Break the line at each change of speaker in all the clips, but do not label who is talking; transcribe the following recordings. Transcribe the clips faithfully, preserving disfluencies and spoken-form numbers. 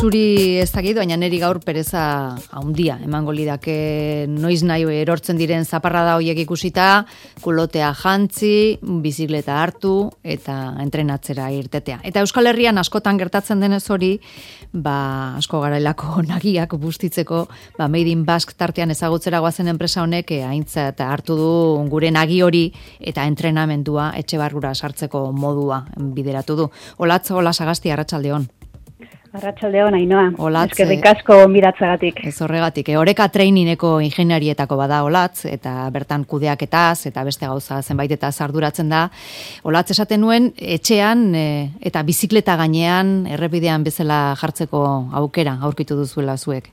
zuri ez dakit, baina neri gaur pereza haundia emango lidake noiz nahi erortzen diren zaparrada horiek ikusita, kulotea jantzi, bizikleta hartu eta entrenatzera irtetea. Eta Euskal Herrian askotan gertatzen denez hori, ba, asko garailako nagiak bustitzeko, ba, Made in Basque tartean ezagutzera goazen enpresa honek eh, aintzat hartu du gure nagi hori eta entrenamendua etxe barrura sartzeko modua bideratu du. Olatz, hola Sagasti, arratsaldeon.
Arratsaldeon, Ainoa.
Olatz,
eskerrik asko gonbidatzagatik.
Ez horregatik. E, Oreka trainingeko ingeniarietako bada Olatz, eta bertan kudeaketaz eta beste gauza zenbaitetaz arduratzen da. Olatz esaten nuen, etxean e, eta bizikleta gainean errepidean bezala jartzeko aukera aurkitu duzuela zuek.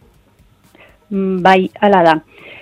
Bai, hala da.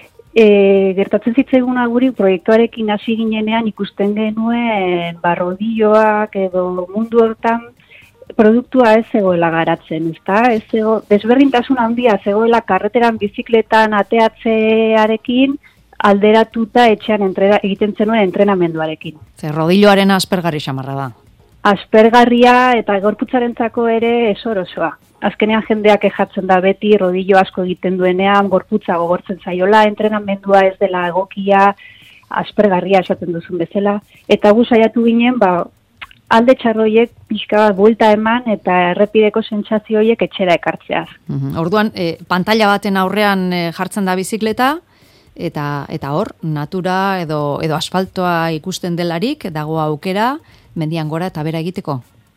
E, gertatzen zitzaiguna guri proiektuarekin hasi ginenean ikusten genuen barrodilloak edo mundu hortan produktua ez zegoela garatzen, ezta? Ez zego, desberdintasun handia zegoela karreteran bizikletan ateatzearekin alderatuta etxean entrena, egiten zenuen entrenamenduarekin.
Ze rodilloaren aspergarri xamarra da.
Aspergarria eta gorputzarentzako ere esorosoa. Azkenean jendeak ejatzen da beti rodillo asko egiten duenean, gorputza gogortzen zaiola, entrenamendua ez dela egokia, aspergarria esaten duzun bezala. Eta gu saiatu ginen, ba, alde txarroiek pixka bat buelta eman eta errepideko sentsazio horiek etxera ekartzeaz.
Uhum. Orduan, e, pantalla baten aurrean e, jartzen da bizikleta, eta eta hor, natura edo, edo asfaltoa ikusten delarik, dago aukera, mendian gora eta bera egiteko?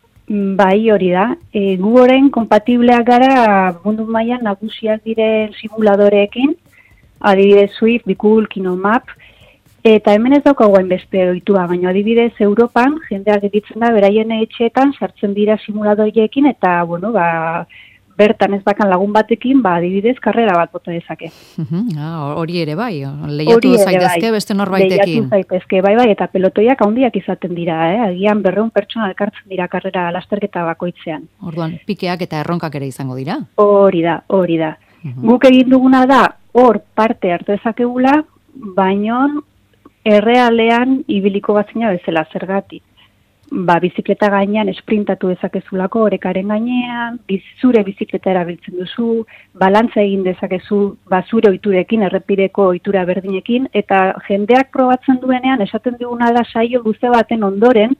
Bai, hori da. E, gu orain kompatibleak gara mundu mailan nagusiak diren simuladoreekin, adibidez Swift, Bikul, Kinomap, eta hemen ez daukagoen beste ohitua, baina adibidez Europan jendeak egitzen da beraien etxeetan sartzen dira simuladoriekin eta bueno, ba, bertan ez bakan lagun batekin, ba adibidez karrera bat bota dezake.
Uh-huh. Ah, hori ere bai, lehiatu zaitezke bai. Beste norbaitekin.
Lehiatu zaitezke, bai bai, eta pelotoiak handiak izaten dira, eh? Agian berrehun pertsona elkartzen dira karrera lasterketa bakoitzean.
Orduan, pikeak eta erronkak ere izango dira.
Hori da, hori da. Uh-huh. Guk egin duguna da hor parte hartu dezakegula, baino errealean ibiliko bazina bezala zergatik. Ba, bizikleta gainean esprintatu dezakezulako orekaren gainean, biz, zure bizikleta erabiltzen duzu, balantza egin dezakezu ba, zure ohiturekin, errepideko ohitura berdinekin, eta jendeak probatzen duenean esaten diguna da saio luze baten ondoren,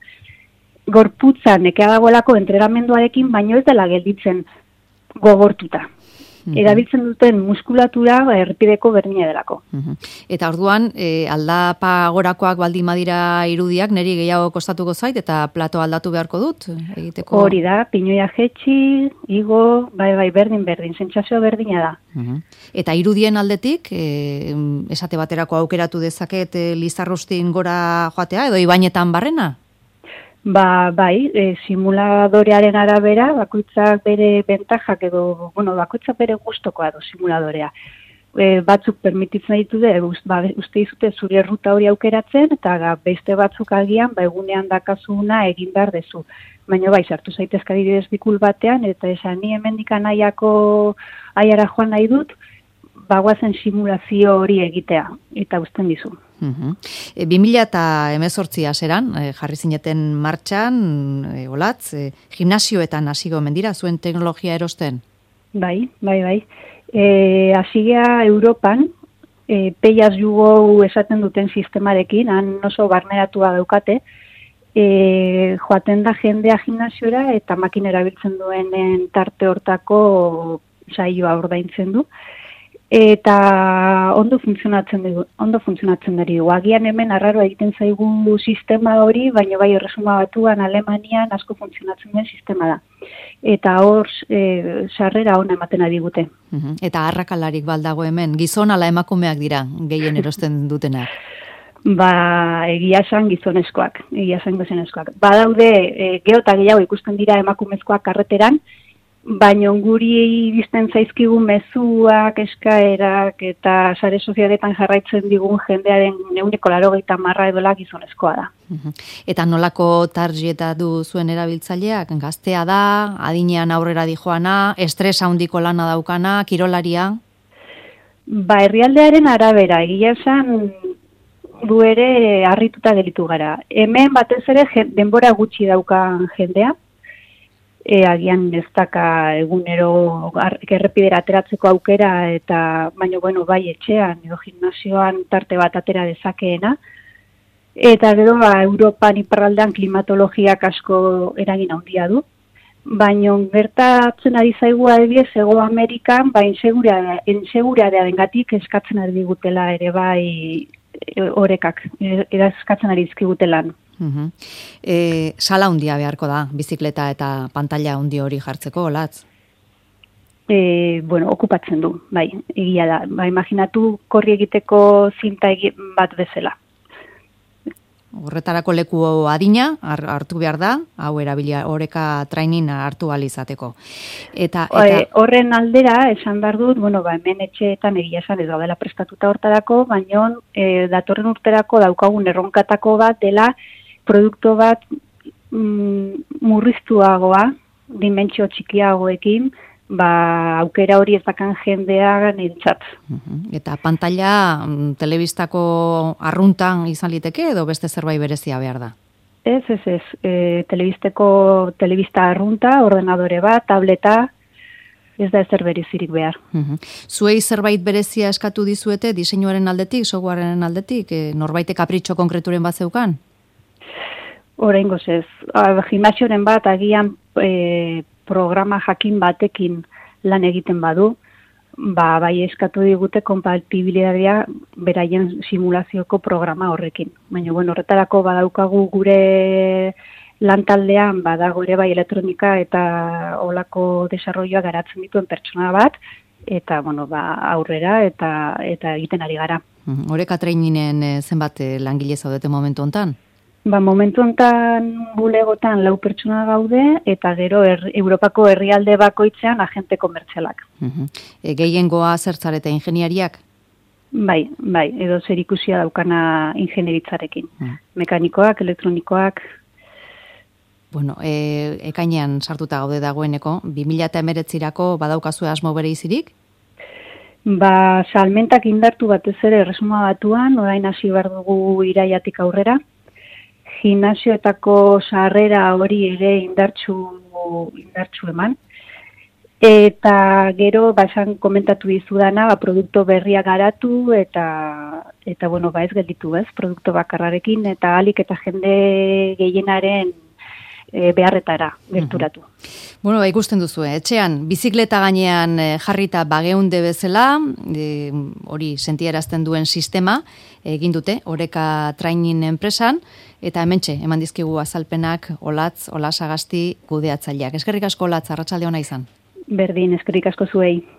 gorputza nekea dagoelako entrenamenduarekin, baino ez dela gelditzen gogortuta. Uh-huh. Erabiltzen duten muskulatura ba, errepideko berdina delako.
Uh-huh. Eta orduan, e, aldapa gorakoak baldin badira irudiak, niri gehiago kostatuko zait, eta plato aldatu beharko dut? Egiteko...
Hori da, pinoia jetxi, igo, bai, bai, berdin, berdin, sentsazio berdina da.
Uh-huh. Eta irudien aldetik, e, esate baterako aukeratu dezaket e, Lizarrostin gora joatea, edo Ibainetan barrena?
Ba, bai, e, simuladorearen arabera, bakoitzak bere bentajak edo, bueno, bakoitzak bere gustokoa du simuladorea. E, batzuk permititzen ditu de, ba, uste izute zure ruta hori aukeratzen, eta beste batzuk agian, ba, egunean dakazuna egin behar dezu. Baina bai, sartu zaitezka adibidez Bikul batean, eta esan ni hemendikan aiako aiara joan nahi dut, bagoazen simulazio hori egitea, eta uzten dizu.
Uh-huh. E, bi mila hemezortzi haseran, e, jarri zineten martxan, e, Olatz, e, gimnasioetan hasigo mendira, zuen teknologia erosten?
Bai, bai, bai. E, hasigea Europan, e, peiaz jugo esaten duten sistemarekin, han oso barneratua daukate, e, joaten da jendea gimnasiora eta makina erabiltzen duenen tarte hortako saioa ordaintzen du. Eta ondo funtzionatzen dugu, ondo funtzionatzen dugu. Agian hemen arraro egiten zaigu sistema hori, baina bai Erresuma Batuan, Alemanian asko funtzionatzen den sistema da. Eta hor e, sarrera ona ematen ari gute.
Uh-huh. Eta arrakalarik baldago hemen, gizon ala emakumeak dira, gehien erosten dutenak?
Ba, egia esan gizonezkoak, egia esan gizonezkoak. Badaude, e, gero eta gehiago ikusten dira emakumezkoak karreteran, baina guri bizten zaizkigun mezuak, eskaerak eta sare sozialetan jarraitzen digun jendearen ehuneko laurogeita hamar edola gizonezkoa da.
Uh-huh. Eta nolako tarjeta du zuen erabiltzaileak? Gaztea da, adinean aurrera dijoana, estres handiko lana daukana, kirolaria?
Ba, herrialdearen arabera, egia esan du ere harrituta gelitu gara. Hemen batez ere denbora gutxi daukan jendea, e, agian ez daka egunero errepidera ateratzeko aukera, eta baina bueno, bai etxean edo gimnasioan tarte bat atera dezakeena. Eta gero, ba, Europan iparraldean klimatologiak asko eragin handia du. Baina gertatzen ari zaigu adibidez Hego Amerikan, ba, inseguritatea dengatik eskatzen ari digutela ere bai orekak, era eskatzen ari dizkigutelan.
Uh-huh. E, sala handia beharko da, bizikleta eta pantalla handi hori jartzeko, Olatz?
E, bueno, okupatzen du, bai, egia da. Ba, imaginatu korri egiteko zinta bat bezala.
Horretarako leku adina hartu behar da, hau erabilia oreka training hartu ahal izateko. Eta, eta...
Horren aldera, esan behar dut, bueno, ba, hemen etxeetan egia esan ez gaudela prestatuta hortarako, baina e, datorren urterako daukagun erronkatako bat dela produktu bat mm, murriztuagoa, dimentsio txikiagoekin, ba, aukera hori ezakan jendea nintzat.
Eta pantalla telebistako arruntan izan liteke edo beste zerbait berezia behar da?
Ez, ez, ez. E, telebisteko, telebista arrunta, ordenadore bat, tableta, ez da ezer berezirik behar.
Uh-huh. Zuei zerbait berezia eskatu dizuete, diseinuaren aldetik, softwareren aldetik, e, norbaitek kapritxo konkreturen bat zeukan?
Oraingoz ez. Gimnasioren bat agian e, programa jakin batekin lan egiten badu, ba, bai eskatu digute kompatibilitatea beraien simulazioko programa horrekin. Baina, bueno, horretarako badaukagu gure lantaldean, badago ere bai elektronika eta olako desarroioa garatzen dituen pertsona bat, eta, bueno, ba, aurrera eta eta egiten ari gara.
Oreka traininen zenbat langile zaudete momentu hontan?
Ba, momentu honetan bulegotan lau pertsona gaude, eta gero er, Europako herrialde bakoitzean agente komertzialak.
Uh-huh. E, gehiengoa zertzareta ingeniariak?
Bai, bai, edo zer ikusia daukana ingenieritzarekin. Uh-huh. Mekanikoak, elektronikoak.
Bueno, e, ekainean sartuta gaude dagoeneko, bi mila hemeretzirako badaukazue asmo bere izirik?
Ba, salmentak indartu batez ere erresuma batuan, orain hasi behar dugu iraiatik aurrera. Gimnasioetako sarrera hori ere indartsu, indartsu eman. Eta gero, ba, esan komentatu dizudana, ba, produktu berria garatu eta, eta bueno, ba, ez gelditu, ez, produktu bakarrarekin, eta alik eta jende gehienaren e, beharretara gerturatu.
Bueno, ba, ikusten duzu, eh? Etxean, bizikleta gainean jarrita bageunde bezala, e, hori sentiarazten duen sistema, egin dute, oreka training enpresan, eta hementxe, eman dizkigu azalpenak Olatz, Olasagasti kudeatzaileak. Eskerrik asko Olatz, arratsalde ona izan.
Berdin, eskerrik asko zuei.